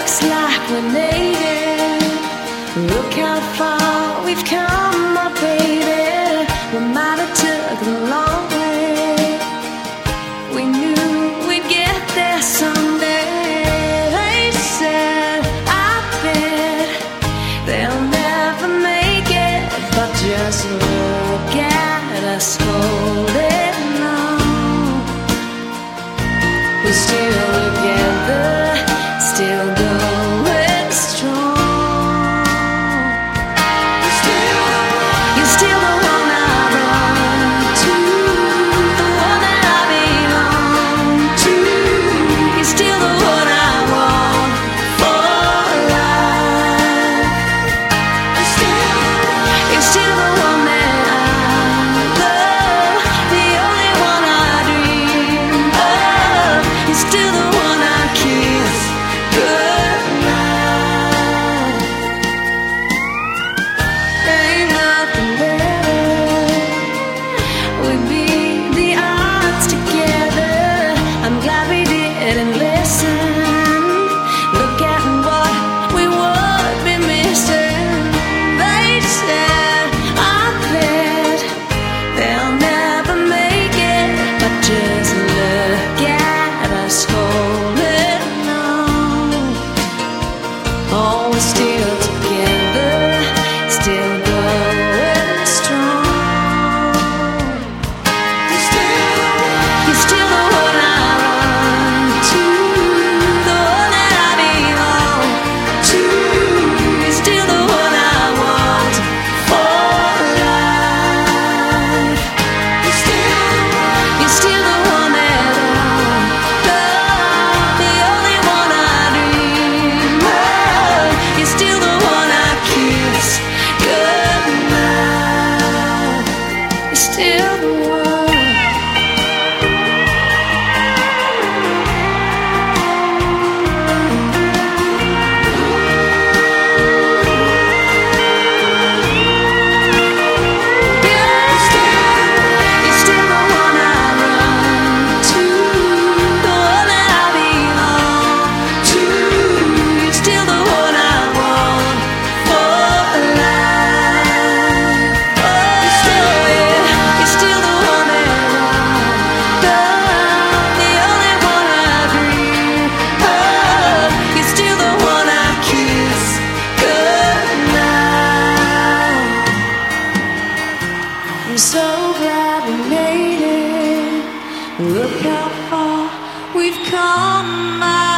looks like we made it. Look how far we've come, my baby. We might have took the long way. We knew we'd get there someday. They said, I bet they'll never make it, but just look at us holding on. We're still together, still going strong. You're still the one I run to, the one that I belong to. You're still the one I want for life. You're still the one that I love, the only one I dream of. You're still the one I kiss goodnight. Ain't nothing better. We'd beat the odds together. I'm glad we didn't listen. Look at what we would be missing. They said, I bet they'll never make it, but just look at us holding on. Oh, we're still together, still going strong. You're still the one I run to, the one that I belong to. You're still the one I want for life. You're still the one that I love, the only one I dream of. You're still the one I kiss goodnight. You're still the one. You're still the one I run to, the one that I belong to. You're still the one I want for life. Oh yeah, you're still the one that I love, the only one I dream of. You're still the one I kiss goodnight. I'm so glad we made it. Look how far we've come, my